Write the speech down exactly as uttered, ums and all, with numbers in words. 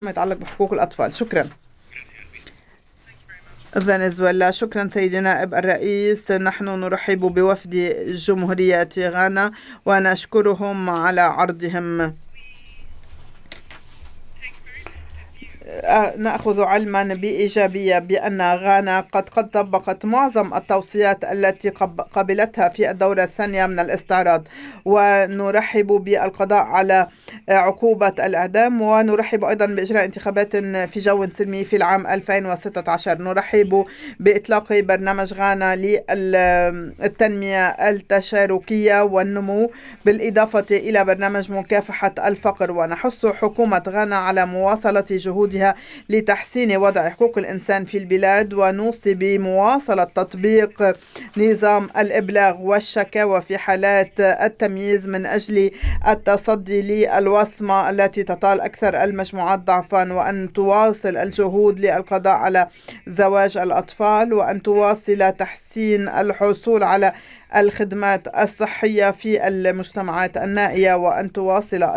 ما يتعلق بحقوق الأطفال. شكرا. فنزويلا. شكرا سيدي نائب الرئيس. نحن نرحب بوفد جمهورية غانا ونشكرهم على عرضهم. نأخذ علما بإيجابية بأن غانا قد قد طبقت معظم التوصيات التي قبلتها في الدورة الثانية من الاستعراض، ونرحب بالقضاء على عقوبة الإعدام، ونرحب أيضا بإجراء انتخابات في جو سلمي في العام ألفين وستة عشر. نرحب بإطلاق برنامج غانا للتنمية التشاركية والنمو، بالإضافة إلى برنامج مكافحة الفقر. ونحث حكومة غانا على مواصلة جهودها لتحسين وضع حقوق الإنسان في البلاد، ونوصي بمواصلة تطبيق نظام الإبلاغ والشكاوى في حالات التمييز من أجل التصدي للوصمة التي تطال أكثر المجموعات ضعفا، وأن تواصل الجهود للقضاء على زواج الأطفال، وأن تواصل تحسين الحصول على الخدمات الصحية في المجتمعات النائية، وأن تواصل